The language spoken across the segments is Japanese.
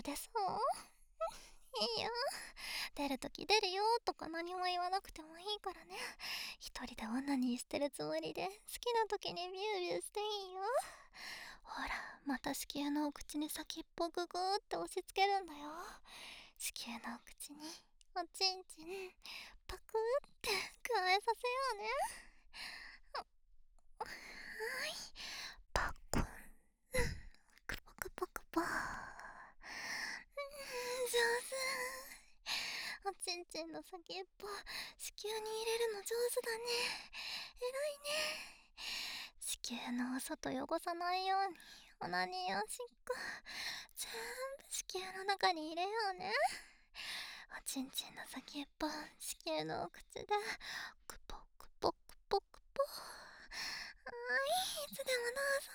でさ、いいよ。出るとき出るよとか何も言わなくてもいいからね。一人でオナニーしてるつもりで好きな時にビュービューしていいよ。ほら、また子宮のお口に先っぽググーって押し付けるんだよ。子宮のお口におちんちんパクって加えさせようね。はい、パクン、クポクポクポ。上手。おちんちんの先っぽ子宮に入れるの上手だね。えらいね。子宮のお外汚さないようにオナニーおしっこ全部子宮の中に入れようね。おちんちんの先っぽ子宮のお口でクポクポクポクポ。はい、いつでもどうぞ。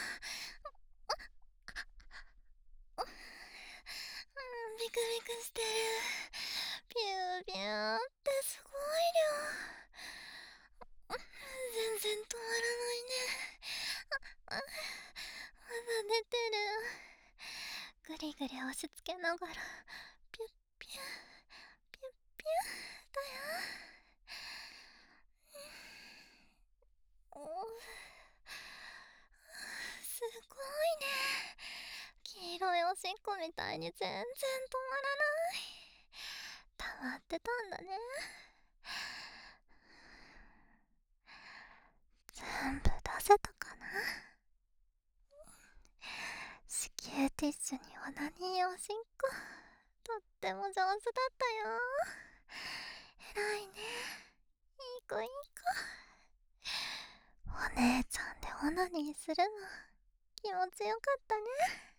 ビクビクしてる。ビュービューってすごい量。全然止まらないね。まだ出てる。グリグリ押し付けながらピュッピュッピュッピュッだよ。すごいね。黄色いおしっこみたいに全然止まらない。溜まってたんだね。全部出せたかな。子宮ティッシュにオナニーおしっこ、とっても上手だったよ。えらいね。いい子いい子。お姉ちゃんでオナニーするの気持ちよかったね。